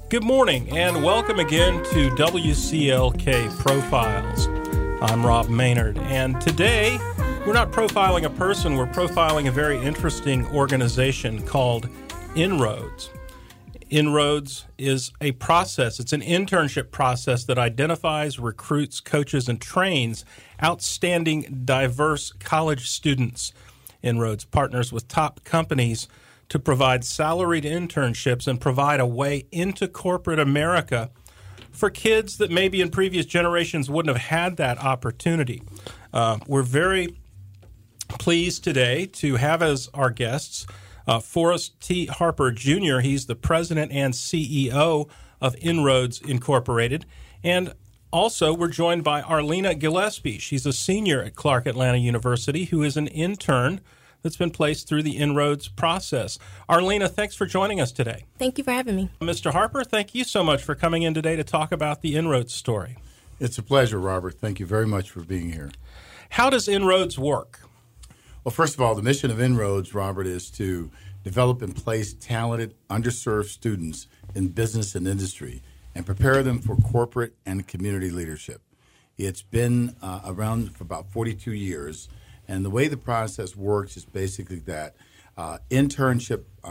Good morning and welcome again to WCLK Profiles. I'm Rob Maynard, and today we're not profiling a person, we're profiling a very interesting organization called En-ROADS. En-ROADS is a process, it's an internship process that identifies, recruits, coaches, and trains outstanding, diverse college students. En-ROADS partners with top companies to provide salaried internships and provide a way into corporate America for kids that maybe in previous generations wouldn't have had that opportunity. We're very pleased today to have as our guests Forrest T. Harper, Jr. He's the president and CEO of En-ROADS Incorporated. And also we're joined by Arlena Gillespie. She's a senior at Clark Atlanta University who is an intern that's been placed through the En-ROADS process. Arlena, thanks for joining us today. Thank you for having me. Mr. Harper, thank you so much for coming in today to talk about the En-ROADS story. It's a pleasure, Robert. Thank you very much for being here. How does En-ROADS work? Well, first of all, the mission of En-ROADS, Robert, is to develop and place talented, underserved students in business and industry and prepare them for corporate and community leadership. It's been around for about 42 years. And the way the process works is basically that interns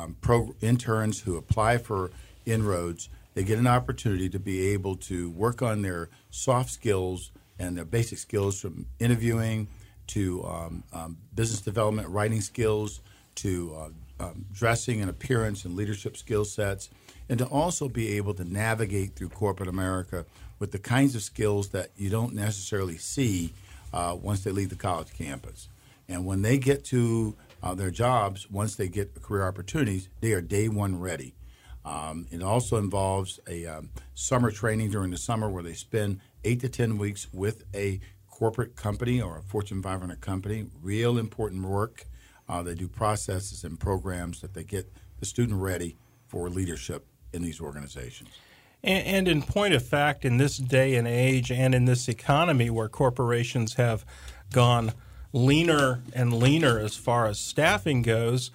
who apply for En-ROADS, they get an opportunity to be able to work on their soft skills and their basic skills from interviewing to business development, writing skills, to dressing and appearance and leadership skill sets, and to also be able to navigate through corporate America with the kinds of skills that you don't necessarily see once they leave the college campus. And when they get to their jobs, once they get career opportunities, they are day one ready. It also involves a summer training during the summer where they spend 8 to 10 weeks with a corporate company or a Fortune 500 company, real important work. They do processes and programs that they get the student ready for leadership in these organizations. And in point of fact, in this day and age and in this economy where corporations have gone leaner and leaner as far as staffing goes,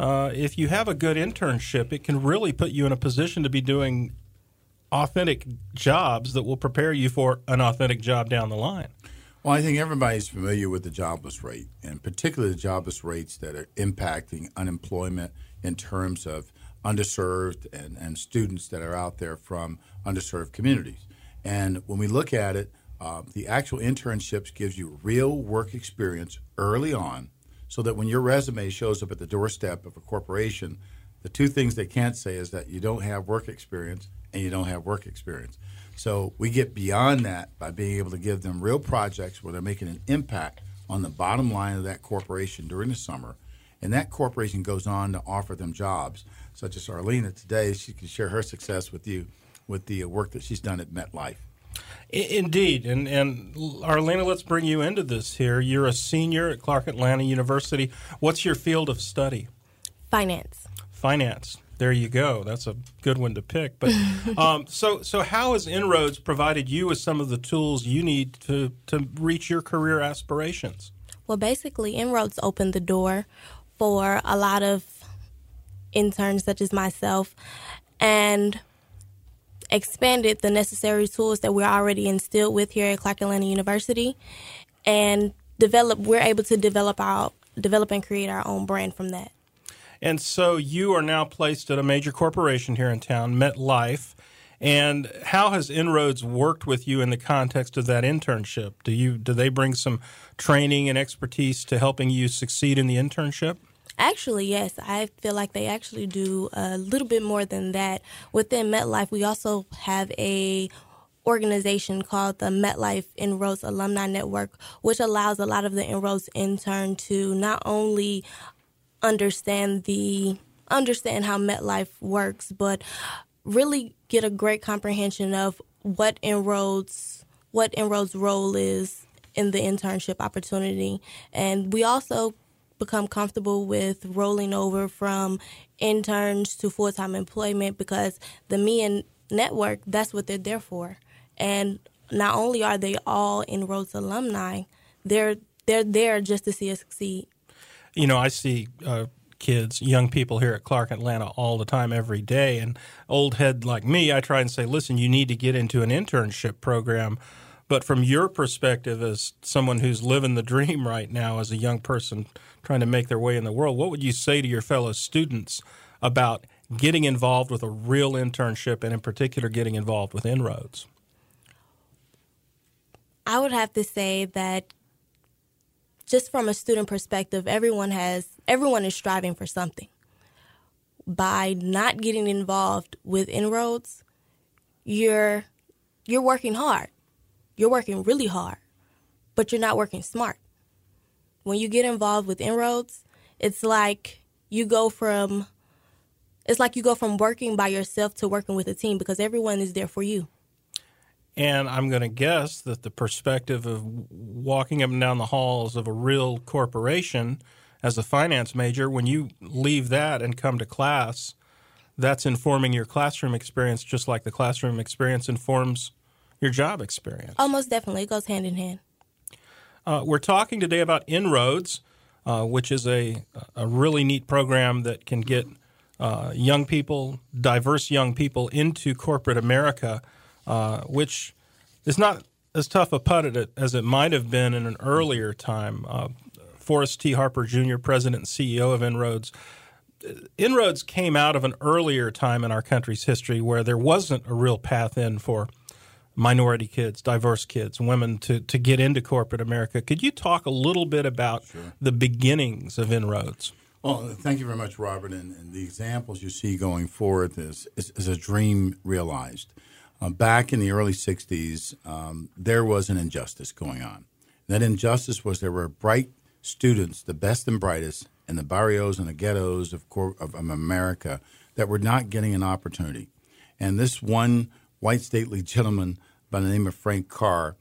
if you have a good internship, it can really put you in a position to be doing authentic jobs that will prepare you for an authentic job down the line. Well, I think everybody's familiar with the jobless rate, and particularly the jobless rates that are impacting unemployment in terms of underserved and students that are out there from underserved communities. And when we look at it, the actual internships gives you real work experience early on so that when your resume shows up at the doorstep of a corporation, the two things they can't say is that you don't have work experience and you don't have work experience. So we get beyond that by being able to give them real projects where they're making an impact on the bottom line of that corporation during the summer. And that corporation goes on to offer them jobs, such as Arlena today. She can share her success with you with the work that she's done at MetLife. Indeed. And Arlena, let's bring you into this here. You're a senior at Clark Atlanta University. What's your field of study? Finance. Finance. There you go. That's a good one to pick. But so how has En-ROADS provided you with some of the tools you need to reach your career aspirations? Well, basically, En-ROADS opened the door for a lot of interns such as myself and expanded the necessary tools that we're already instilled with here at Clark Atlanta University, and we're able to develop and create our own brand from that. And so you are now placed at a major corporation here in town, MetLife. And how has En-ROADS worked with you in the context of that internship? Do they bring some training and expertise to helping you succeed in the internship? Actually, yes. I feel like they actually do a little bit more than that. Within MetLife, we also have a organization called the MetLife En-ROADS Alumni Network, which allows a lot of the En-ROADS intern to not only understand how MetLife works, but really get a great comprehension of what En-ROADS role is in the internship opportunity. And we also become comfortable with rolling over from interns to full-time employment because the MEIA network, that's what they're there for. And not only are they all En-ROADS alumni, they're there just to see us succeed. You know, I see kids, young people here at Clark Atlanta all the time, every day. And old head like me, I try and say, listen, you need to get into an internship program. But from your perspective as someone who's living the dream right now as a young person trying to make their way in the world, what would you say to your fellow students about getting involved with a real internship and in particular getting involved with En-ROADS? I would have to say that just from a student perspective, everyone is striving for something. By not getting involved with En-ROADS, you're working hard. You're working really hard, but you're not working smart. When you get involved with En-ROADS, it's like you go from working by yourself to working with a team because everyone is there for you. And I'm going to guess that the perspective of walking up and down the halls of a real corporation as a finance major, when you leave that and come to class, that's informing your classroom experience just like the classroom experience informs your job experience. Oh, most definitely. It goes hand in hand. We're talking today about En-ROADS, which is a really neat program that can get young people, diverse young people into corporate America, which is not as tough a putt at it as it might have been in an earlier time. Forrest T. Harper Jr., President and CEO of En-ROADS. En-ROADS came out of an earlier time in our country's history where there wasn't a real path in for minority kids, diverse kids, women to get into corporate America. Could you talk a little bit about the beginnings of En-ROADS? Well, thank you very much, Robert. And the examples you see going forward is a dream realized. Back in the early 60s, there was an injustice going on. That injustice was there were bright students, the best and brightest, in the barrios and the ghettos of America that were not getting an opportunity. And this one white stately gentleman by the name of Frank Carr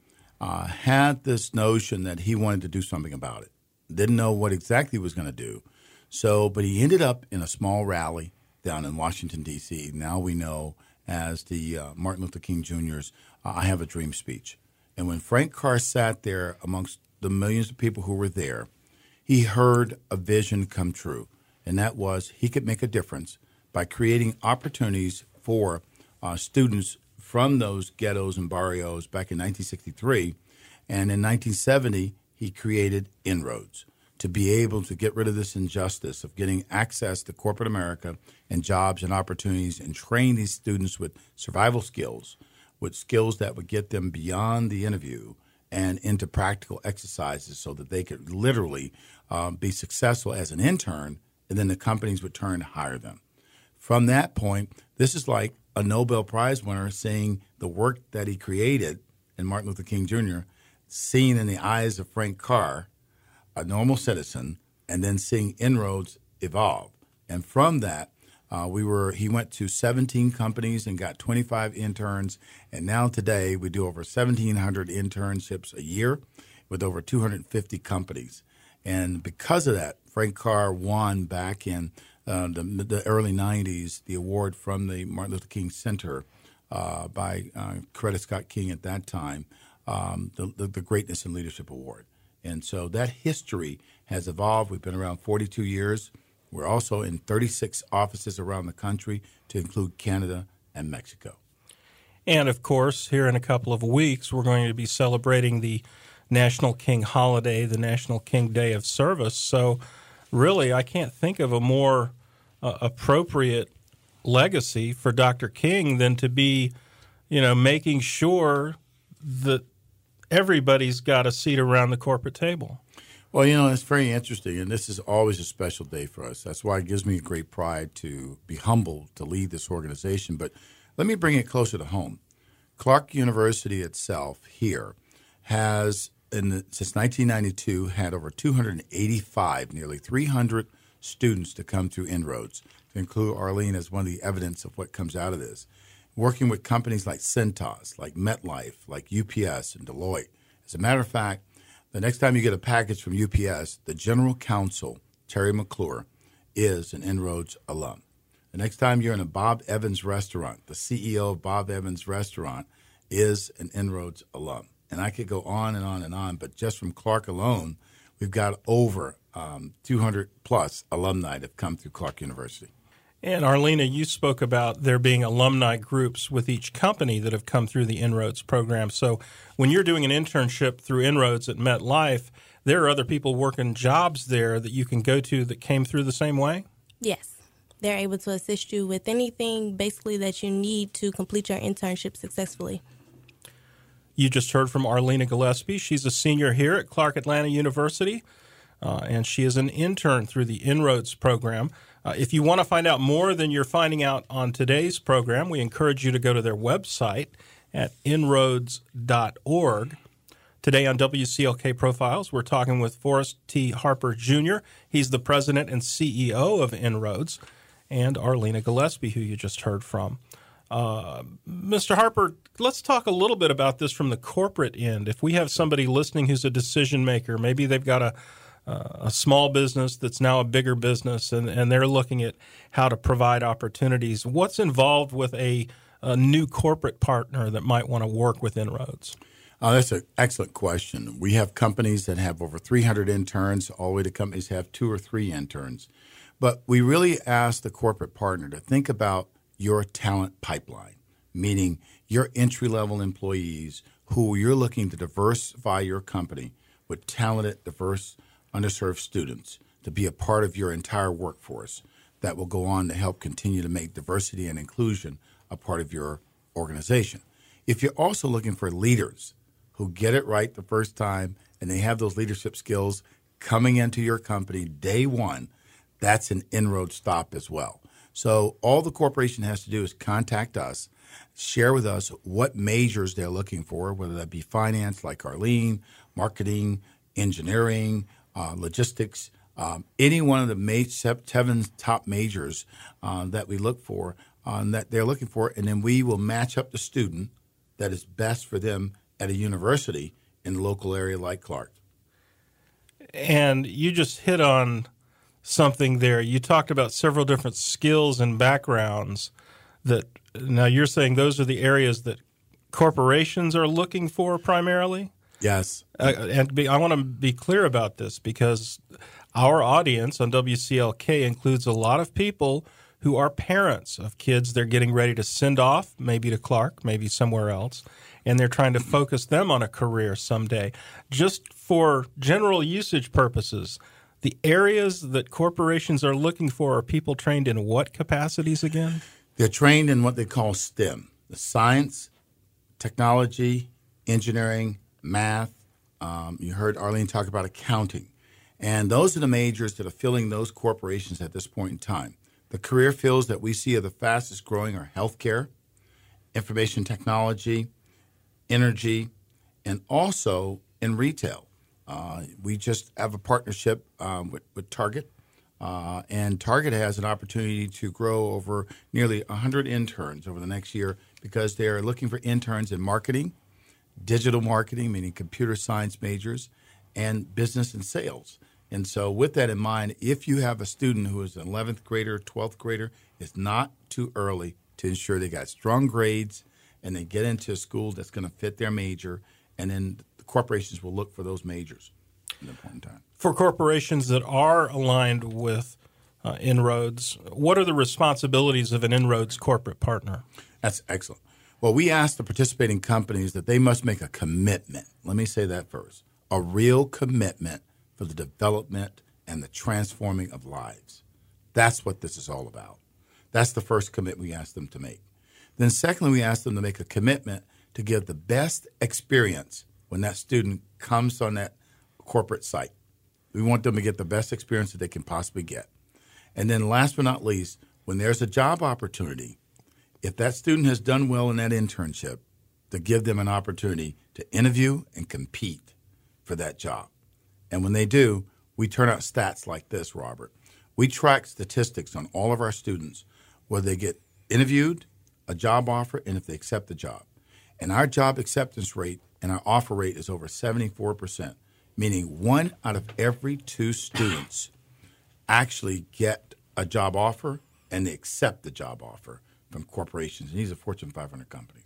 had this notion that he wanted to do something about it. Didn't know what exactly he was going to do. But he ended up in a small rally down in Washington, D.C. Now we know as the Martin Luther King Jr.'s I Have a Dream speech. And when Frank Carr sat there amongst the millions of people who were there, he heard a vision come true. And that was he could make a difference by creating opportunities for students from those ghettos and barrios back in 1963. And in 1970, he created En-ROADS to be able to get rid of this injustice of getting access to corporate America and jobs and opportunities and train these students with survival skills, with skills that would get them beyond the interview and into practical exercises so that they could literally be successful as an intern, and then the companies would turn to hire them. From that point, this is like a Nobel Prize winner seeing the work that he created in Martin Luther King Jr., seen in the eyes of Frank Carr, a normal citizen, and then seeing En-ROADS evolve. And from that, he went to 17 companies and got 25 interns. And now today we do over 1,700 internships a year with over 250 companies. And because of that, Frank Carr won back in the early 90s the award from the Martin Luther King Center by Coretta Scott King at that time, the Greatness and Leadership Award. And so that history has evolved. We've been around 42 years. We're also in 36 offices around the country, to include Canada and Mexico. And, of course, here in a couple of weeks, we're going to be celebrating the National King Holiday, the National King Day of Service. So, really, I can't think of a more appropriate legacy for Dr. King than to be, making sure that everybody's got a seat around the corporate table. Well, it's very interesting, and this is always a special day for us. That's why it gives me great pride to be humbled to lead this organization. But let me bring it closer to home. Clark University itself here has, since 1992, had over 285, nearly 300 students to come through En-ROADS, to include Arlene as one of the evidence of what comes out of this. Working with companies like Cintas, like MetLife, like UPS and Deloitte. As a matter of fact, the next time you get a package from UPS, the general counsel, Terry McClure, is an En-ROADS alum. The next time you're in a Bob Evans restaurant, the CEO of Bob Evans Restaurant is an En-ROADS alum. And I could go on and on and on, but just from Clark alone, we've got over 200 plus alumni that have come through Clark University. And Arlena, you spoke about there being alumni groups with each company that have come through the En-ROADS program. So when you're doing an internship through En-ROADS at MetLife, there are other people working jobs there that you can go to that came through the same way? Yes. They're able to assist you with anything basically that you need to complete your internship successfully. You just heard from Arlena Gillespie. She's a senior here at Clark Atlanta University, and she is an intern through the En-ROADS program. If you want to find out more than you're finding out on today's program, we encourage you to go to their website at enroads.org. Today on WCLK Profiles, we're talking with Forrest T. Harper, Jr. He's the president and CEO of En-ROADS, and Arlena Gillespie, who you just heard from. Mr. Harper, let's talk a little bit about this from the corporate end. If we have somebody listening who's a decision maker, maybe they've got a small business that's now a bigger business, and they're looking at how to provide opportunities. What's involved with a new corporate partner that might want to work with En-ROADS? That's an excellent question. We have companies that have over 300 interns, all the way to companies that have 2 or 3 interns. But we really ask the corporate partner to think about your talent pipeline, meaning your entry-level employees who you're looking to diversify your company with talented, diverse, underserved students to be a part of your entire workforce that will go on to help continue to make diversity and inclusion a part of your organization. If you're also looking for leaders who get it right the first time and they have those leadership skills coming into your company day one, that's an En-ROADS stop as well. So all the corporation has to do is contact us, share with us what majors they're looking for, whether that be finance like Arlene, marketing, engineering, logistics, any one of the 7 top majors that we look for, that they're looking for, and then we will match up the student that is best for them at a university in the local area like Clark. And you just hit on something there. You talked about several different skills and backgrounds that now you're saying those are the areas that corporations are looking for primarily? Yes. And I want to be clear about this because our audience on WCLK includes a lot of people who are parents of kids they're getting ready to send off, maybe to Clark, maybe somewhere else, and they're trying to focus them on a career someday. Just for general usage purposes, the areas that corporations are looking for are people trained in what capacities again? They're trained in what they call STEM, the science, technology, engineering, math. You heard Arlene talk about accounting. And those are the majors that are filling those corporations at this point in time. The career fields that we see are the fastest growing are healthcare, information technology, energy, and also in retail. We just have a partnership with Target, and Target has an opportunity to grow over nearly 100 interns over the next year because they are looking for interns in marketing, digital marketing, meaning computer science majors, and business and sales. And so with that in mind, if you have a student who is an 11th grader, 12th grader, it's not too early to ensure they got strong grades and they get into a school that's going to fit their major, and then the corporations will look for those majors at that point in time. For corporations that are aligned with En-ROADS, what are the responsibilities of an En-ROADS corporate partner? That's excellent. Well, we ask the participating companies that they must make a commitment. Let me say that first. A real commitment for the development and the transforming of lives. That's what this is all about. That's the first commitment we ask them to make. Then secondly, we ask them to make a commitment to give the best experience when that student comes on that corporate site. We want them to get the best experience that they can possibly get. And then last but not least, when there's a job opportunity, if that student has done well in that internship, to give them an opportunity to interview and compete for that job. And when they do, we turn out stats like this, Robert. We track statistics on all of our students, whether they get interviewed, a job offer, and if they accept the job. And our job acceptance rate and our offer rate is over 74%, meaning 1 out of every 2 students actually get a job offer and they accept the job offer from corporations. And these are Fortune 500 companies.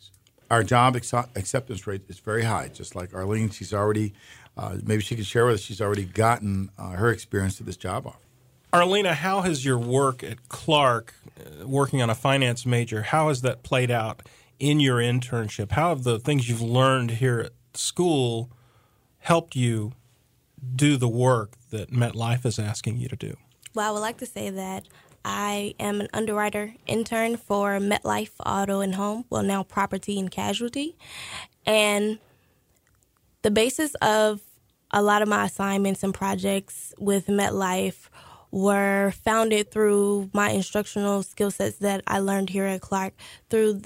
our job acceptance rate is very high. Just like Arlene, she's already, maybe she can share with us, she's already gotten her experience to this job offer. Arlena, how has your work at Clark, working on a finance major, how has that played out in your internship? How have the things you've learned here at school helped you do the work that MetLife is asking you to do? Well, I would like to say that I am an underwriter intern for MetLife Auto and Home, well, now Property and Casualty. And the basis of a lot of my assignments and projects with MetLife were founded through my instructional skill sets that I learned here at Clark through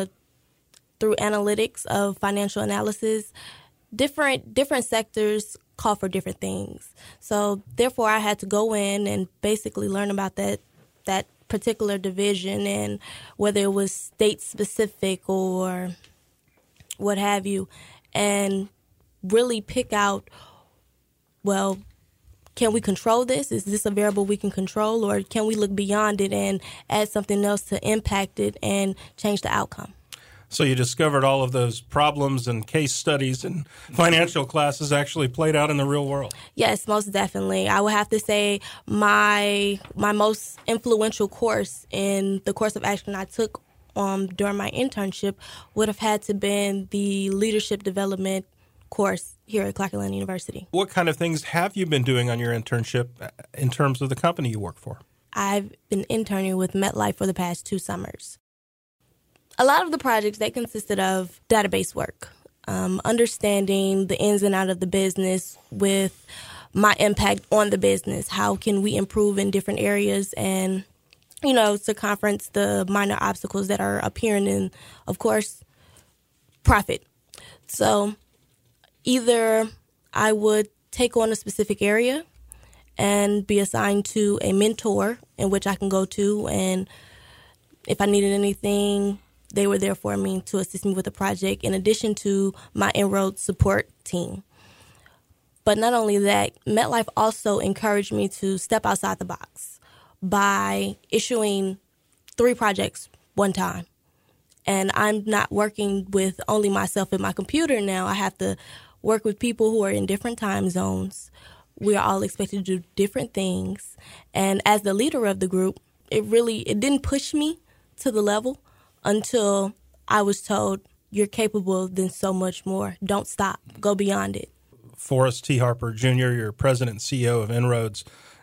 analytics of financial analysis. Different sectors call for different things. So therefore, I had to go in and basically learn about that particular division, and whether it was state specific or what have you, and really pick out, well, can we control this? Is this a variable we can control, or can we look beyond it and add something else to impact it and change the outcome? So you discovered all of those problems and case studies and financial classes actually played out in the real world. Yes, most definitely. I would have to say my most influential course in the course of action I took during my internship would have had to been the leadership development course here at Clark Atlanta University. What kind of things have you been doing on your internship in terms of the company you work for? I've been interning with MetLife for the past 2 summers. A lot of the projects, they consisted of database work, understanding the ins and outs of the business with my impact on the business. How can we improve in different areas and, circumference the minor obstacles that are appearing in, of course, profit. So either I would take on a specific area and be assigned to a mentor in which I can go to, and if I needed anything, they were there for me to assist me with the project, in addition to my En-ROADS support team. But not only that, MetLife also encouraged me to step outside the box by issuing 3 projects one time. And I'm not working with only myself and my computer now. I have to work with people who are in different time zones. We are all expected to do different things. And as the leader of the group, it didn't push me to the level until I was told, you're capable of then so much more. Don't stop. Go beyond it. Forrest T. Harper, Jr., you're president and CEO of En-ROADS.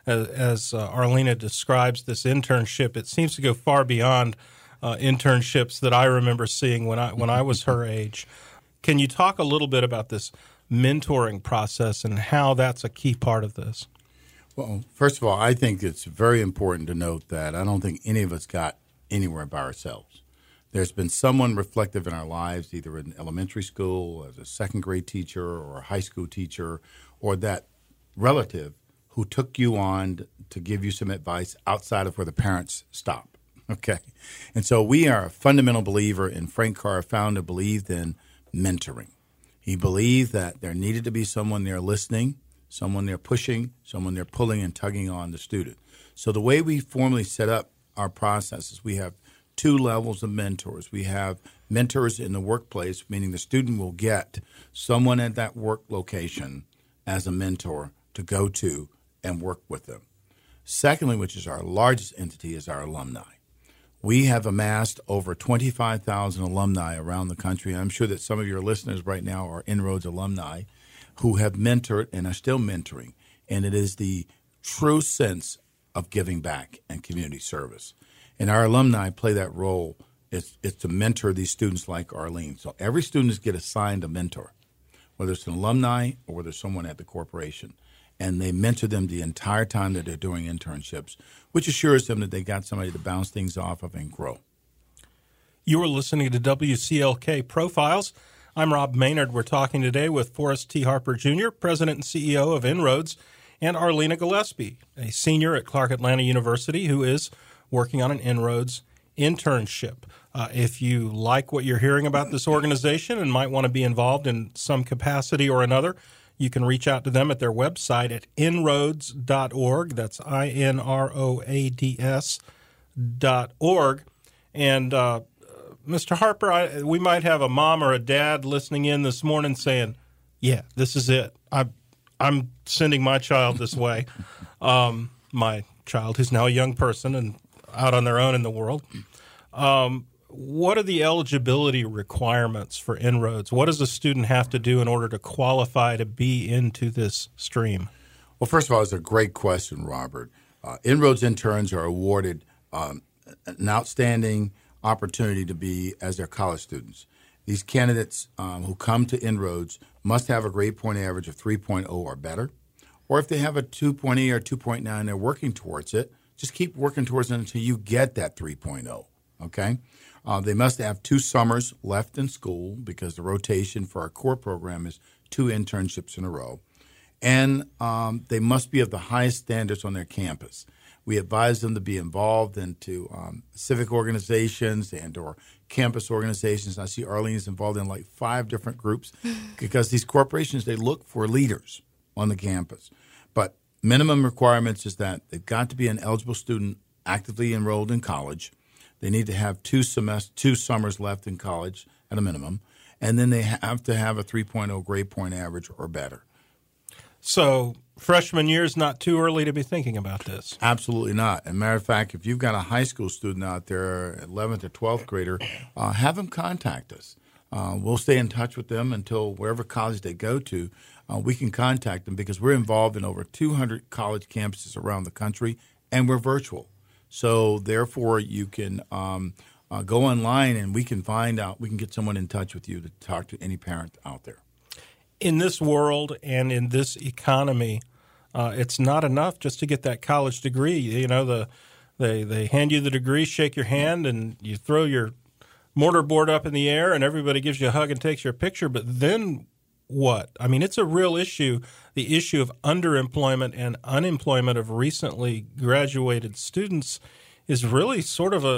As Arlena describes this internship, it seems to go far beyond internships that I remember seeing when I was her age. Can you talk a little bit about this mentoring process and how that's a key part of this? Well, first of all, I think it's very important to note that I don't think any of us got anywhere by ourselves. There's been someone reflective in our lives, either in elementary school, as a second grade teacher or a high school teacher, or that relative who took you on to give you some advice outside of where the parents stop. Okay? And so we are a fundamental believer, and Frank Carr believed in mentoring. He believed that there needed to be someone there listening, someone there pushing, someone there pulling and tugging on the student. So the way we formally set up our processes, we have 2 levels of mentors. We have mentors in the workplace, meaning the student will get someone at that work location as a mentor to go to and work with them. Secondly, which is our largest entity, is our alumni. We have amassed over 25,000 alumni around the country. I'm sure that some of your listeners right now are En-ROADS alumni who have mentored and are still mentoring. And it is the true sense of giving back and community service. And our alumni play that role. It's to mentor these students like Arlene. So every student gets assigned a mentor, whether it's an alumni or whether it's someone at the corporation. And they mentor them the entire time that they're doing internships, which assures them that they got somebody to bounce things off of and grow. You are listening to WCLK Profiles. I'm Rob Maynard. We're talking today with Forrest T. Harper, Jr., President and CEO of En-ROADS, and Arlena Gillespie, a senior at Clark Atlanta University who is working on an En-ROADS internship. If you like what you're hearing about this organization and might want to be involved in some capacity or another, you can reach out to them at their website at enroads.org. That's INROADS.org. And Mr. Harper, we might have a mom or a dad listening in this morning saying, yeah, this is it. I'm sending my child this way. My child, who's now a young person and out on their own in the world. What are the eligibility requirements for En-ROADS? What does a student have to do in order to qualify to be into this stream? Well, first of all, it's a great question, Robert. En-ROADS interns are awarded an outstanding opportunity to be as their college students. These candidates who come to En-ROADS must have a grade point average of 3.0 or better. Or if they have a 2.8 or 2.9, they're working towards it. Just keep working towards it until you get that 3.0, okay? They must have 2 summers left in school because the rotation for our core program is 2 internships in a row. And they must be of the highest standards on their campus. We advise them to be involved into civic organizations and or campus organizations. I see Arlene is involved in like 5 different groups because these corporations, they look for leaders on the campus. But minimum requirements is that they've got to be an eligible student actively enrolled in college. They need to have 2 summers left in college at a minimum. And then they have to have a 3.0 grade point average or better. So freshman year is not too early to be thinking about this. Absolutely not. As a matter of fact, if you've got a high school student out there, 11th or 12th grader, have them contact us. We'll stay in touch with them until wherever college they go to, we can contact them because we're involved in over 200 college campuses around the country, and we're virtual. So therefore, you can go online and we can find out, we can get someone in touch with you to talk to any parent out there. In this world and in this economy, it's not enough just to get that college degree. You know, they hand you the degree, shake your hand, and you throw your mortarboard up in the air, and everybody gives you a hug and takes your picture. But then what? I mean, it's a real issue. The issue of underemployment and unemployment of recently graduated students is really sort of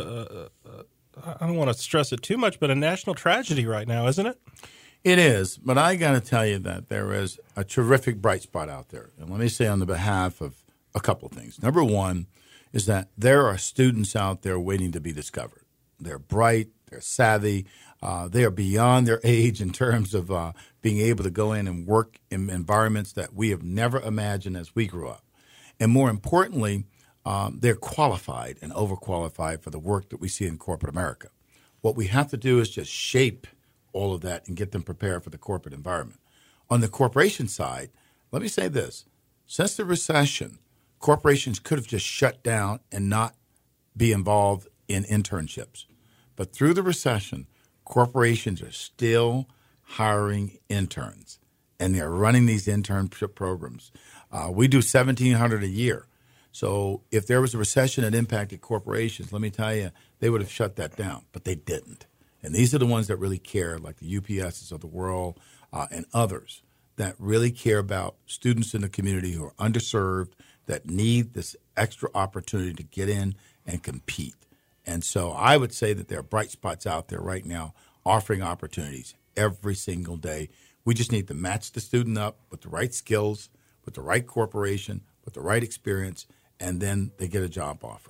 I don't want to stress it too much, but a national tragedy right now, isn't it? It is, but I got to tell you that there is a terrific bright spot out there. And let me say on the behalf of a couple of things. Number one is that there are students out there waiting to be discovered. They're bright, they're savvy, they are beyond their age in terms of being able to go in and work in environments that we have never imagined as we grew up. And more importantly, they're qualified and overqualified for the work that we see in corporate America. What we have to do is just shape all of that and get them prepared for the corporate environment. On the corporation side, let me say this. Since the recession, corporations could have just shut down and not be involved in internships. But through the recession, corporations are still hiring interns, and they're running these internship programs. We do 1,700 a year. So if there was a recession that impacted corporations, let me tell you, they would have shut that down, but they didn't. And these are the ones that really care, like the UPSs of the world and others that really care about students in the community who are underserved, that need this extra opportunity to get in and compete. And so I would say that there are bright spots out there right now offering opportunities every single day. We just need to match the student up with the right skills, with the right corporation, with the right experience, and then they get a job offer.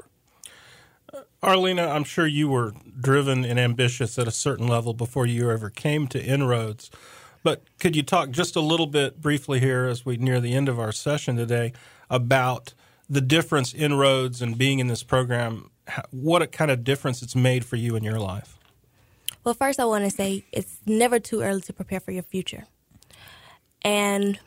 Arlena, I'm sure you were driven and ambitious at a certain level before you ever came to En-ROADS. But could you talk just a little bit briefly here as we near the end of our session today about the difference En-ROADS and being in this program, what kind of difference it's made for you in your life? Well, first I want to say it's never too early to prepare for your future. And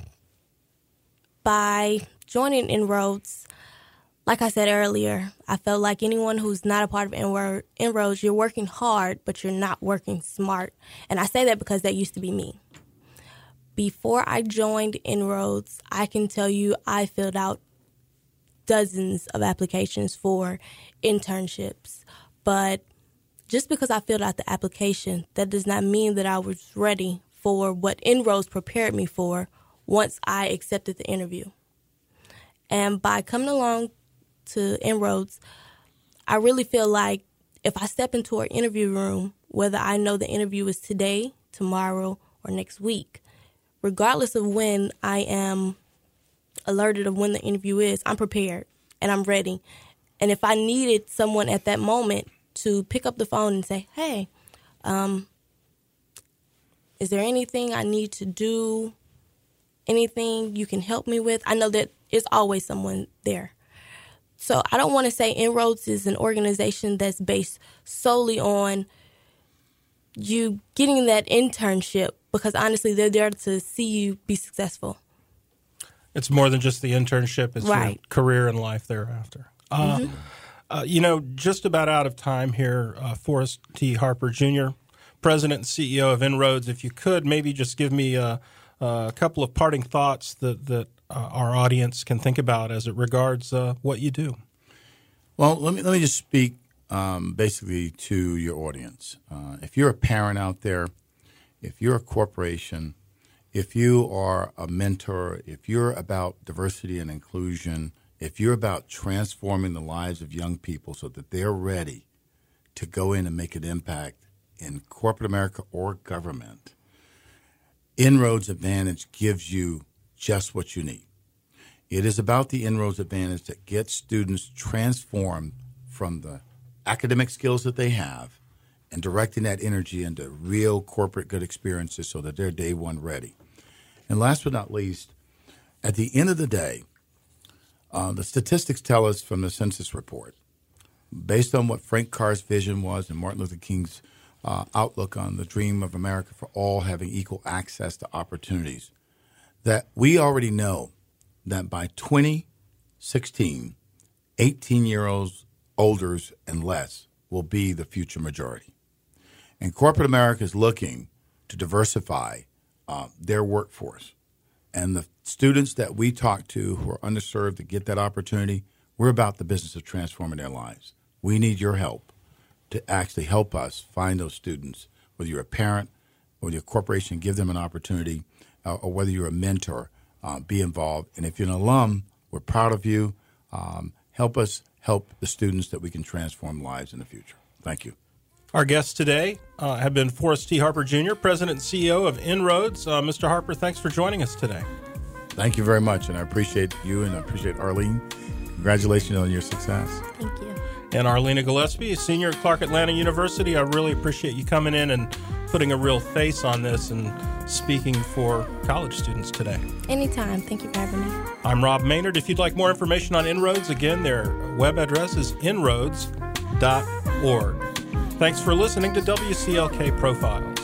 by joining En-ROADS, like I said earlier, I felt like anyone who's not a part of En-ROADS, you're working hard, but you're not working smart. And I say that because that used to be me. Before I joined En-ROADS, I can tell you I filled out dozens of applications for internships. But just because I filled out the application, that does not mean that I was ready for what En-ROADS prepared me for once I accepted the interview. And by coming along to En-ROADS, I really feel like if I step into an interview room, whether I know the interview is today, tomorrow, or next week, regardless of when I am alerted of when the interview is, I'm prepared and I'm ready. And if I needed someone at that moment to pick up the phone and say, hey, Is there anything I need to do? Anything you can help me with? I know that it's always someone there. So I don't want to say Inroads is an organization that's based solely on you getting that internship, because honestly, they're there to see you be successful. It's more than just the internship. It's right. Your career and life thereafter. Just about out of time here, Forrest T. Harper, Jr., President and CEO of Inroads. If you could, maybe just give me a couple of parting thoughts that our audience can think about as it regards what you do. Well, let me just speak basically to your audience. If you're a parent out there, if you're a corporation, if you are a mentor, if you're about diversity and inclusion, if you're about transforming the lives of young people so that they're ready to go in and make an impact in corporate America or government, Inroads Advantage gives you just what you need. It is about the Inroads Advantage that gets students transformed from the academic skills that they have and directing that energy into real corporate good experiences so that they're day one ready. And last but not least, at the end of the day, the statistics tell us from the census report, based on what Frank Carr's vision was and Martin Luther King's outlook on the dream of America for all having equal access to opportunities, that we already know that by 2016, 18-year-olds, olders, and less will be the future majority. And corporate America is looking to diversify their workforce. And the students that we talk to who are underserved to get that opportunity, we're about the business of transforming their lives. We need your help to actually help us find those students, whether you're a parent, whether you're a corporation, give them an opportunity, or whether you're a mentor, be involved. And if you're an alum, we're proud of you. Help us help the students that we can transform lives in the future. Thank you. Our guests today have been Forrest T. Harper, Jr., President and CEO of Inroads. Mr. Harper, thanks for joining us today. Thank you very much, and I appreciate you and I appreciate Arlene. Congratulations on your success. Thank you. And Arlena Gillespie, senior at Clark Atlanta University. I really appreciate you coming in and putting a real face on this and speaking for college students today. Anytime. Thank you for having me. I'm Rob Maynard. If you'd like more information on Inroads, again, their web address is inroads.org. Thanks for listening to WCLK Profiles.